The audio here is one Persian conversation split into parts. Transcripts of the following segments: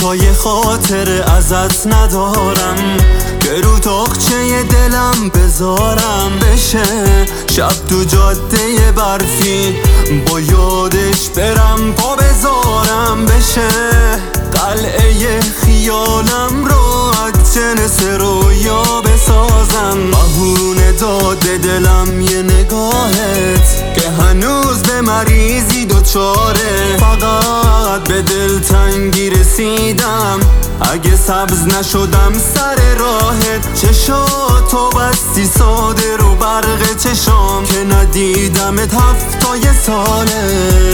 تای خاطر ازت ندارم که رو تاقچه دلم بذارم بشه شب تو جاده برفی با یادش برم پا بذارم بشه قلعه خیالم رو از جنس رویا بسازم بهونه داده دلم یه نگاهت که هنوز به مریضی دوچاره فقط به دلتنگی رسیدم اگه سبز نشدم سر راهت چشاتو بستی ساده رو برق چشام که ندیدمت هفتای ساله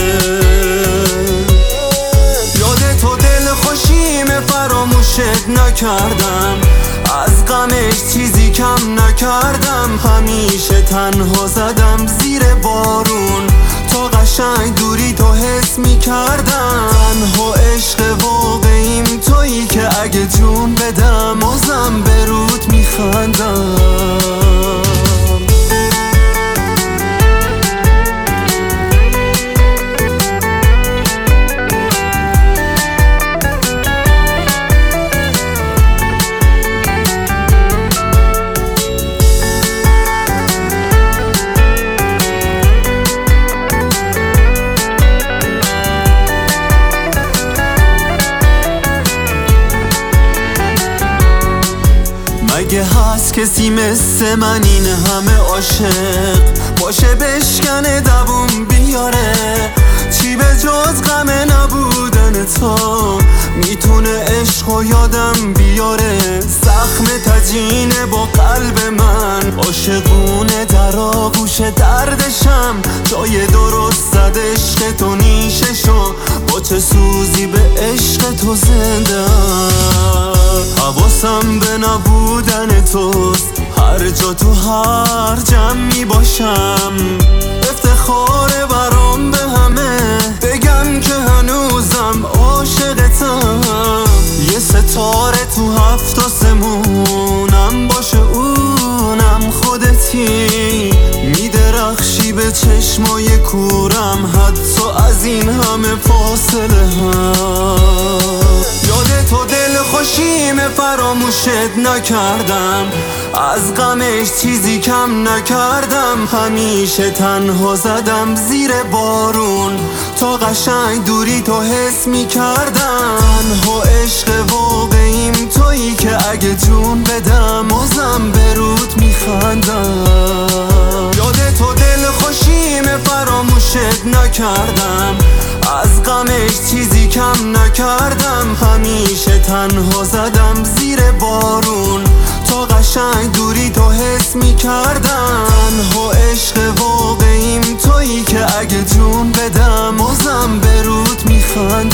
یاد تو دل خوشیم فراموشت نکردم از غمش چیزی کم نکردم همیشه تنها زدم زیر بارون تا قشنگ دوری تو حس میکردم تنها عشق واقعیم تویی که اگه جون بدم بازم به رود میخندم اگه هست کسی مثل من این همه عاشق باشه بشکنه دووم بیاره چی به جز غم نبودن تو میتونه عشق و یادم بیاره زخم تجینه با قلب من عاشقونه در آغوش دردشم جای درست زد عشق تو نیششو با چه سوزی به عشق تو زنده حواسم به نبودن توست هر جا تو هر جمعی باشم افتخاره برام به همه بگم که هنوزم عاشقتم یه ستاره تو هفت آسمونم باشه اونم خودتی میدرخشی به چشمای کورم حتی از این همه فاصله هم یاد تو دل خوشیم فراموشت نکردم از غمش چیزی کم نکردم همیشه تنها زدم زیر بارون تا قشنگ دوری تو حس میکردم تنها عشق واقعیم تویی که اگه جون بدم بازم به رود میخندم یاد تو دل خوشیم فراموشت نکردم از غمش چیزی کم نکردم همیشه تنها زدم زیر بارون تا قشنگ دوری تو حس میکردم تنها عشق واقعیم تویی که اگه جون بدم بازم به رود میخندم